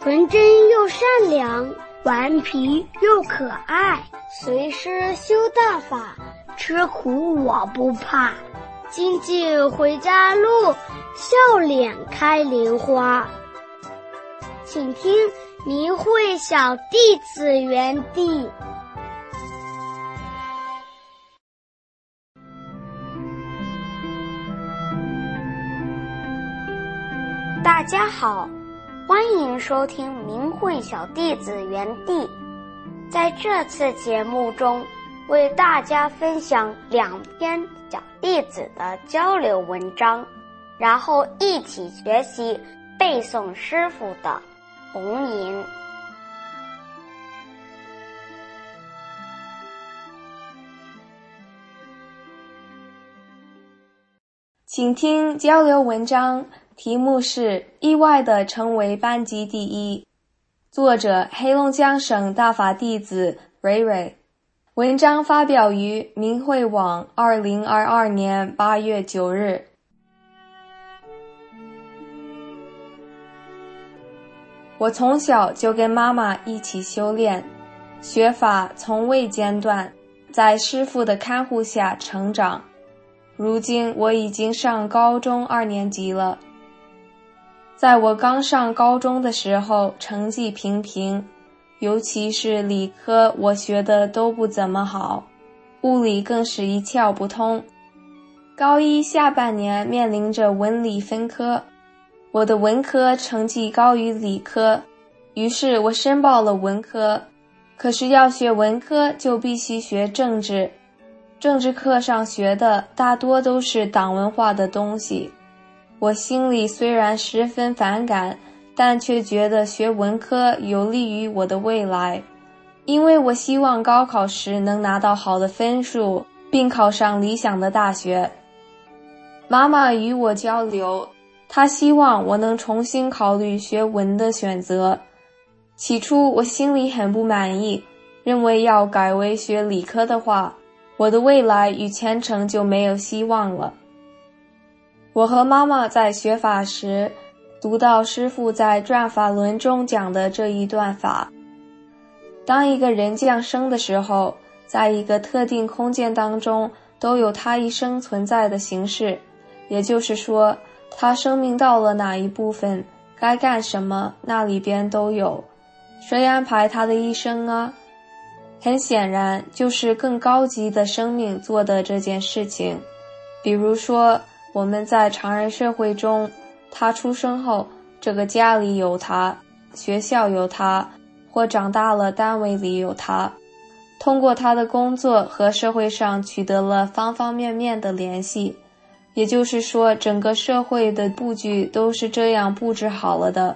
纯真又善良，顽皮又可爱，随师修大法，吃苦我不怕。经济回家路，笑脸开莲花。请听明慧小弟子园地。大家好，欢迎收听明慧小弟子园地。在这次节目中，为大家分享2篇小弟子的交流文章，然后一起学习背诵师父的《红银》。 请听交流文章，题目是意外地成为班级第一，作者黑龙江省大法弟子蕊蕊。文章发表于明慧网2022年8月9日。我从小就跟妈妈一起修炼，学法从未间断，在师父的看护下成长。如今我已经上高中2年级了。在我刚上高中的时候，成绩平平，尤其是理科我学的都不怎么好，物理更是一窍不通。高一下半年面临着文理分科，我的文科成绩高于理科，于是我申报了文科。可是要学文科就必须学政治，政治课上学的大多都是党文化的东西。我心里虽然十分反感，但却觉得学文科有利于我的未来，因为我希望高考时能拿到好的分数，并考上理想的大学。妈妈与我交流，她希望我能重新考虑学文的选择。起初我心里很不满意，认为要改为学理科的话，我的未来与前程就没有希望了。我和妈妈在学法时，读到师父在转法轮中讲的这一段法：当一个人降生的时候，在一个特定空间当中都有他一生存在的形式，也就是说，他生命到了哪一部分，该干什么，那里边都有。谁安排他的一生啊？很显然，就是更高级的生命做的这件事情。比如说，我们在常人社会中，他出生后，这个家里有他，学校有他，或长大了单位里有他，通过他的工作和社会上取得了方方面面的联系。也就是说，整个社会的布局都是这样布置好了的。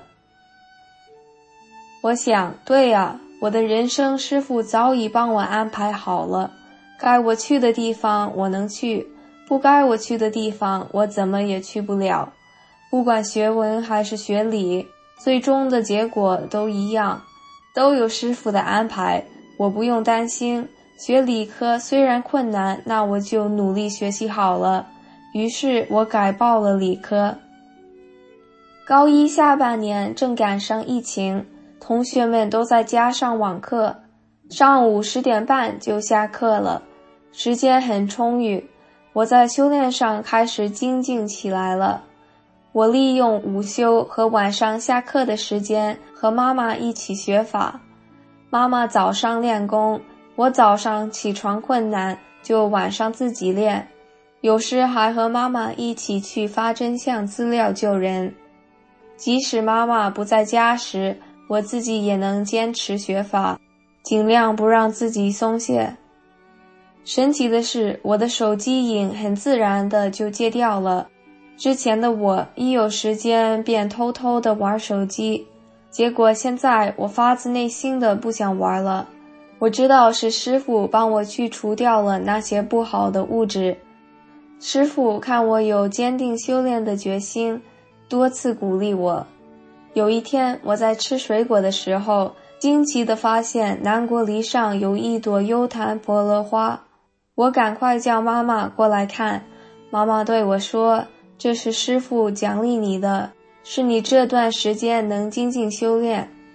我想，对呀，我的人生师父早已帮我安排好了，该我去的地方我能去，不该我去的地方我怎么也去不了。不管学文还是学理，最终的结果都一样，都有师父的安排，我不用担心。学理科虽然困难，那我就努力学习好了。于是我改报了理科。高一下半年正赶上疫情，同学们都在家上网课，上午10点半就下课了，时间很充裕。我在修炼上开始精进起来了。我利用午休和晚上下课的时间和妈妈一起学法。妈妈早上练功，我早上起床困难，就晚上自己练。有时还和妈妈一起去发真相资料救人。即使妈妈不在家时，我自己也能坚持学法，尽量不让自己松懈。神奇的是，我的手机瘾很自然的就戒掉了。之前的我一有时间便偷偷的玩手机，结果现在我发自内心的不想玩了。我知道是师父帮我去除掉了那些不好的物质。师父看我有坚定修炼的决心，多次鼓励我。有一天我在吃水果的时候，惊奇地发现南国梨上有一朵幽檀婆罗花。我赶快叫妈妈过来看，妈妈对我说，这是师父奖励你的，是你这段时间能精进修炼，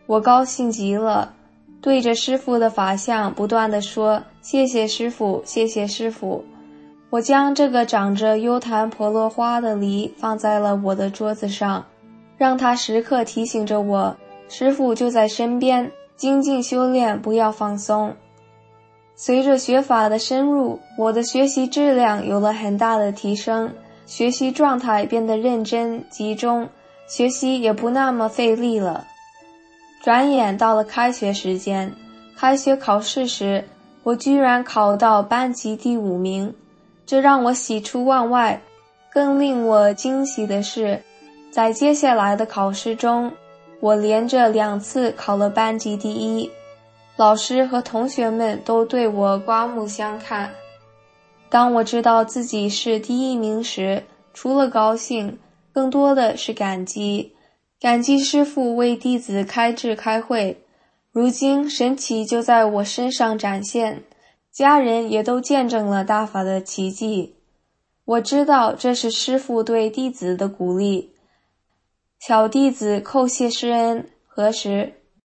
我高兴极了，对着师傅的法像不断地说：谢谢师傅，谢谢师傅。我将这个长着优昙婆罗花的梨放在了我的桌子上，让它时刻提醒着我，师傅就在身边，精进修炼，不要放松。随着学法的深入，我的学习质量有了很大的提升，学习状态变得认真集中，学习也不那么费力了。转眼到了开学时间，开学考试时，我居然考到班级第5名，这让我喜出望外。更令我惊喜的是，在接下来的考试中，我连着2次考了班级第1，老师和同学们都对我刮目相看。当我知道自己是第1名时，除了高兴，更多的是感激。感激师父为弟子开智开慧，如今神奇就在我身上展现，家人也都见证了大法的奇迹。我知道这是师父对弟子的鼓励。小弟子叩谢师恩，何时？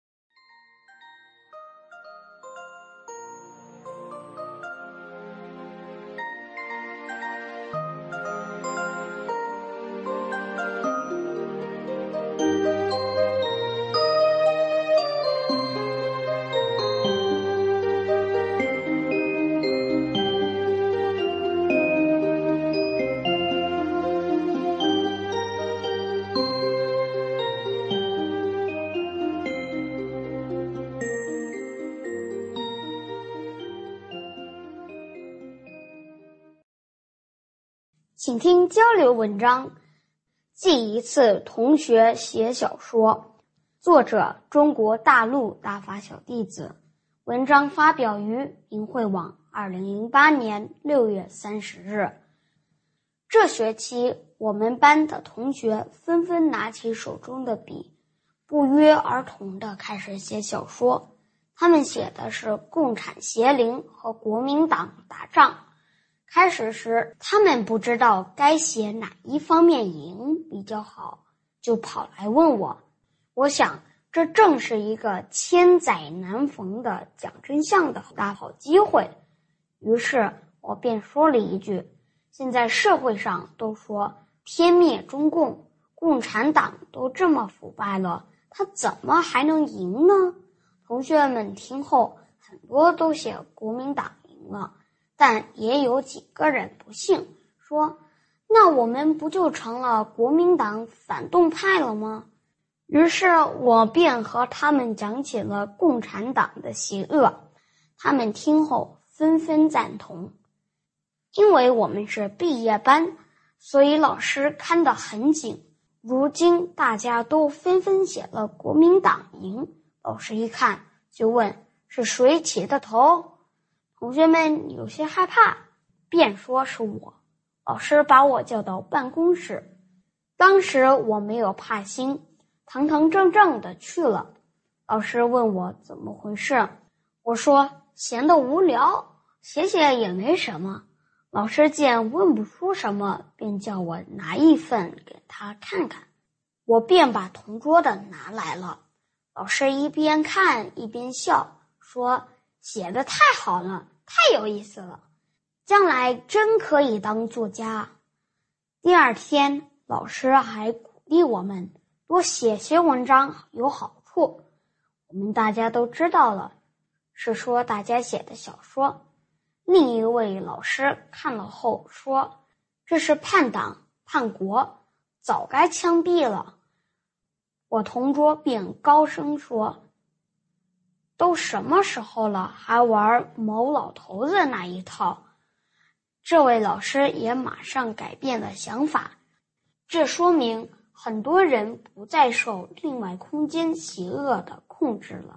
请听交流文章，记一次同学写小说，作者中国大陆大法小弟子，文章发表于明慧网2008年6月30日。这学期我们班的同学纷纷拿起手中的笔，不约而同地开始写小说。他们写的是共产邪灵和国民党打仗。开始时，他们不知道该写哪一方面赢比较好，就跑来问我。我想，这正是一个千载难逢的讲真相的大好机会。于是我便说了一句：现在社会上都说天灭中共，共产党都这么腐败了，他怎么还能赢呢？同学们听后，很多都写国民党赢了。但也有几个人不信，说那我们不就成了国民党反动派了吗？于是我便和他们讲起了共产党的邪恶，他们听后纷纷赞同。因为我们是毕业班，所以老师看得很紧。如今大家都纷纷写了国民党赢，老师一看就问是谁起的头？同学们有些害怕，便说是我。老师把我叫到办公室，当时我没有怕心，堂堂正正的去了。老师问我怎么回事，我说闲得无聊，写写也没什么。老师见问不出什么，便叫我拿一份给他看看。我便把同桌的拿来了。老师一边看一边笑，说写得太好了，太有意思了，将来真可以当作家。第二天，老师还鼓励我们多写些文章有好处。我们大家都知道了，是说大家写的小说。另一位老师看了后说，这是叛党叛国，早该枪毙了。我同桌便高声说，都什么时候了，还玩某老头子那一套。这位老师也马上改变了想法，这说明很多人不再受另外空间邪恶的控制了。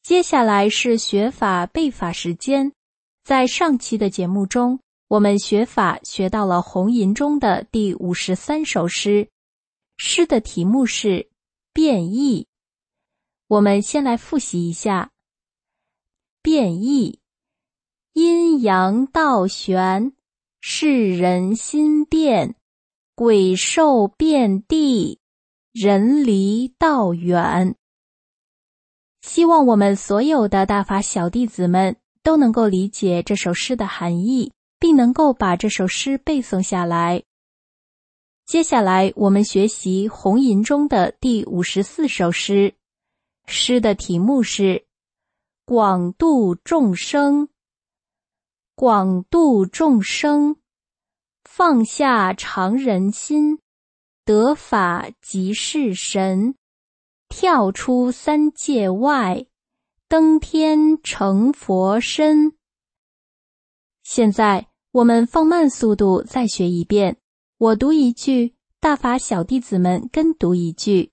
接下来是学法背法时间。在上期的节目中，我们学法学到了红吟中的第53首诗，诗的题目是变异。我们先来复习一下。变异，阴阳倒旋，世人心变，鬼兽遍地，人离道远。希望我们所有的大法小弟子们都能够理解这首诗的含义，并能够把这首诗背诵下来。接下来我们学习红吟中的第54首诗，诗的题目是广度众生。广度众生，放下常人心，得法即是神，跳出三界外，登天成佛身。现在我们放慢速度再学一遍，我读一句，大法小弟子们跟读一句。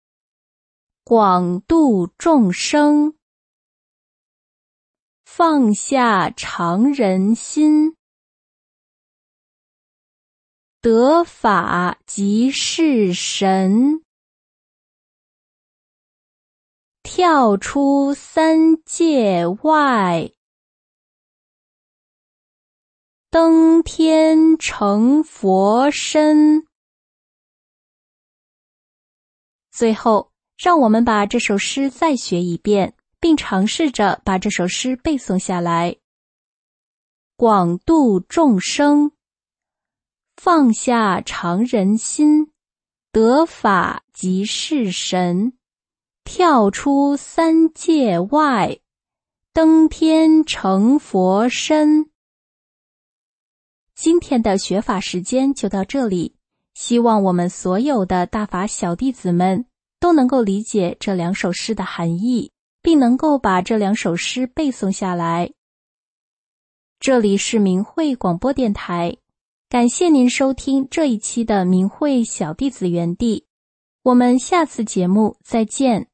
广度众生，放下常人心，得法即是神，跳出三界外，登天成佛身。最后，让我们把这首诗再学一遍，并尝试着把这首诗背诵下来。广度众生，放下常人心，得法即是神，跳出三界外，登天成佛身。今天的学法时间就到这里，希望我们所有的大法小弟子们都能够理解这两首诗的含义，并能够把这两首诗背诵下来。这里是明慧广播电台，感谢您收听这一期的明慧小弟子园地，我们下次节目再见。